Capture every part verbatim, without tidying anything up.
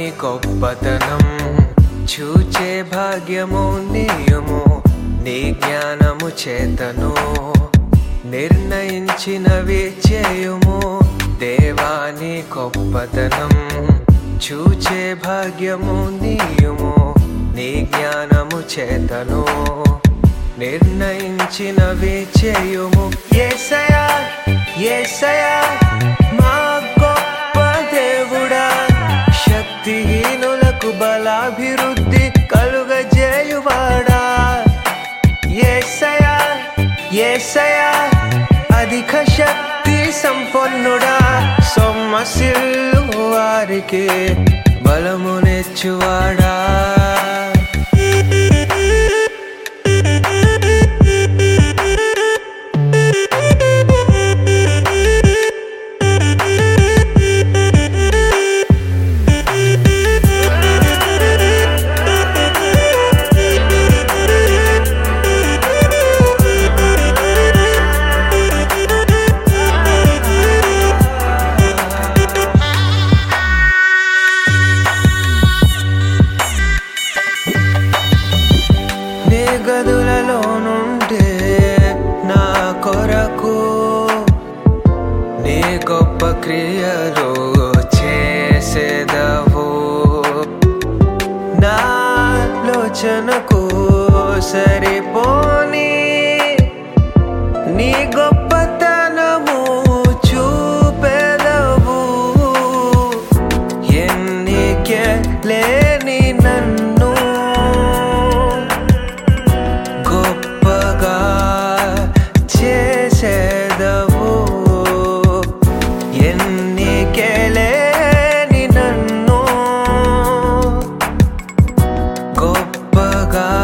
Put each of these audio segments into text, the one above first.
గొప్పతనం చూచే భాగ్యము నీయుము నీ జ్ఞానము చేతను నిర్ణయించినవి చేయుము దేవాని గొప్పతనం చూచే భాగ్యము నీయుము నీ జ్ఞానము చేతను నిర్ణయించినవి చేయుము యేసయ్యా యేసయ్యా మా గొప్ప దేవుడా శక్తిహీనులకు బలాభివృద్ధి కలుగజేయువాడా యేసయ్యా యేసయ్యా అధిక శక్తి సంపన్నుడా సొమ్మసిల్లు వారికి బలమునిచ్చువాడా గదులలో నుండే నా కొరకు నీ గొప్ప క్రియలు చేసేదవు నా లోచనకు సరిపోని నీ గొప్పతనము చూపెదవు ఎన్నికే లేని నన్ను చేసేదవు ఎన్నికెలేని నన్ను గొప్పగా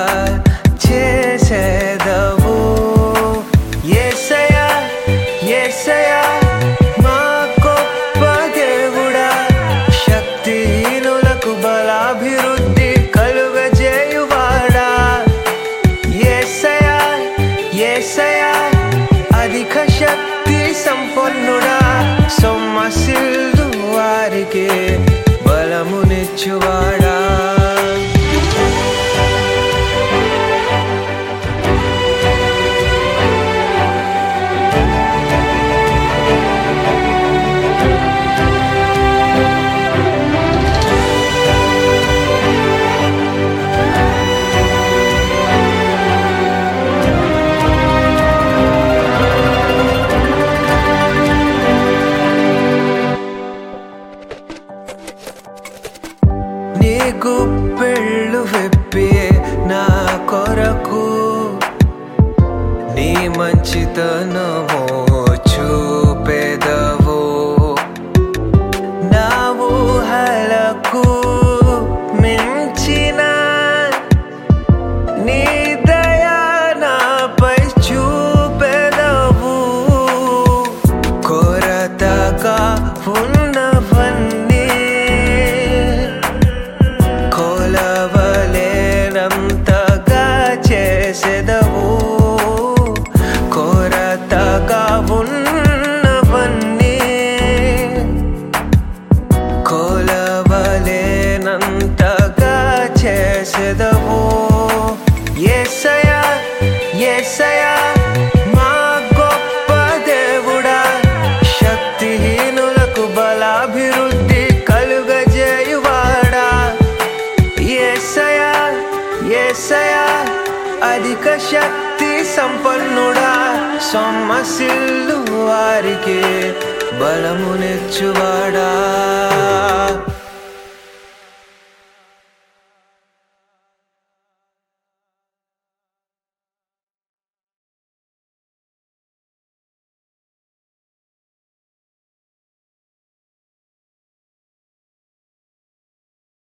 చేసేదవు యేసయ్యా యేసయ్యా మా గొప్ప దేవుడా శక్తిహీనులకు బలాభివృద్ధి కలుగజేయువాడా యేసయ్యా యేసయ్యా అధిక శక్తి సంపన్నుడా సొమ్మసిల్లు వారికి బలమునిచ్చువాడా నీ గుప్పెళ్ళు విప్పి నా కొరకు నీ మంచితనము చూపెదవు నా ఊహలకు మించిన నీ దయా నాపై చూపెదవు కొరతగా ఉన్నవన్నీ కొలవలేనంతగా చేసెదవు కొరతగా ఉన్నవన్నీ కొలవలేనంతగా చేసెదవు యేసయ్యా యేసయ్యా మా గొప్ప దేవుడా శక్తిహీనులకు బలాభివృద్ధి కలుగజేయువాడా యేసయ్యా యేసయ్యా అధిక శక్తి సంపన్నుడా సొమ్మసిల్లు వారికి బలమునిచ్చువాడా